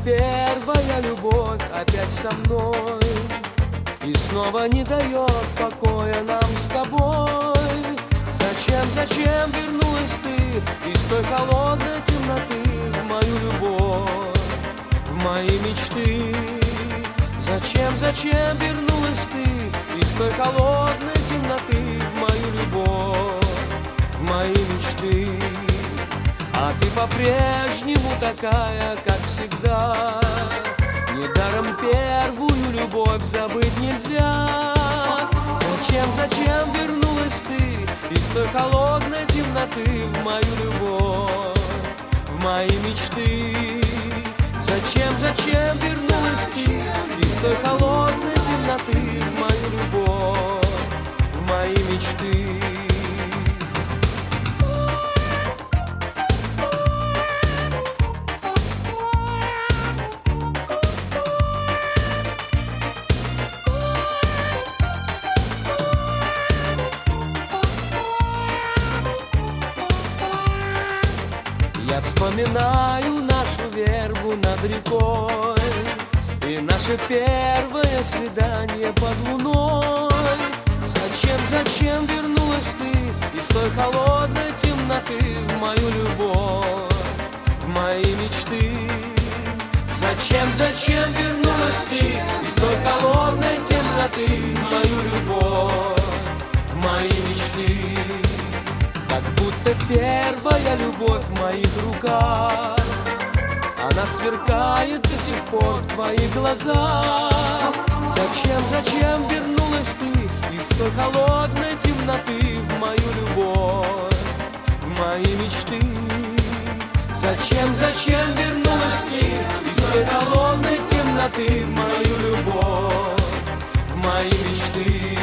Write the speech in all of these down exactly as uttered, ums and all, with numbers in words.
первая любовь опять со мной, и снова не дает покоя нам с тобой. Зачем, зачем вернулась ты из той холодной темноты в мою любовь, в мои мечты? Зачем, зачем вернулась ты из той холодной темноты в мою любовь, в мои мечты? А ты по-прежнему такая, как всегда. Недаром первую любовь забыть нельзя. Зачем, зачем вернулась ты из той холодной темноты в мою любовь, в мои мечты? Зачем, зачем вернулась ты из той холодной темноты в мою любовь, в мои мечты? Я вспоминаю нашу вербу над рекой и наше первое свидание под луной. Зачем, зачем вернулась ты из той холодной темноты в мою любовь, в мои мечты? Зачем, зачем вернулась ты из той холодной темноты в мою любовь, в мои мечты? Как будто первая любовь в моих руках, она сверкает до сих пор в твоих глазах. Зачем, зачем вернулась ты из той холодной темноты в мою любовь, в мои мечты? Зачем, зачем вернулась ты из той холодной темноты в мою любовь, в мои мечты?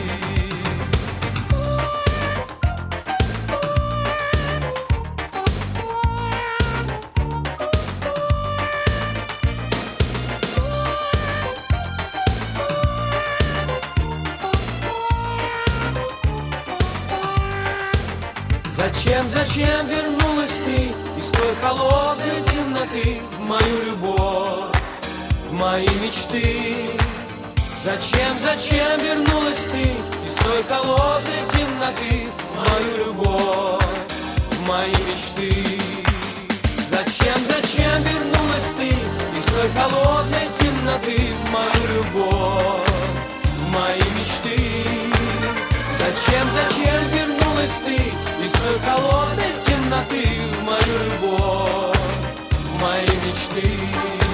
Зачем, зачем вернулась ты из той холодной темноты в мою любовь, в мои мечты? Зачем, зачем вернулась ты из той холодной темноты в мою любовь, в мои мечты? Зачем, зачем вернулась ты из той холодной темноты в мою любовь, в мои мечты? Зачем, зачем вернулась ты из той холодной темноты в мою любовь, в мои мечты?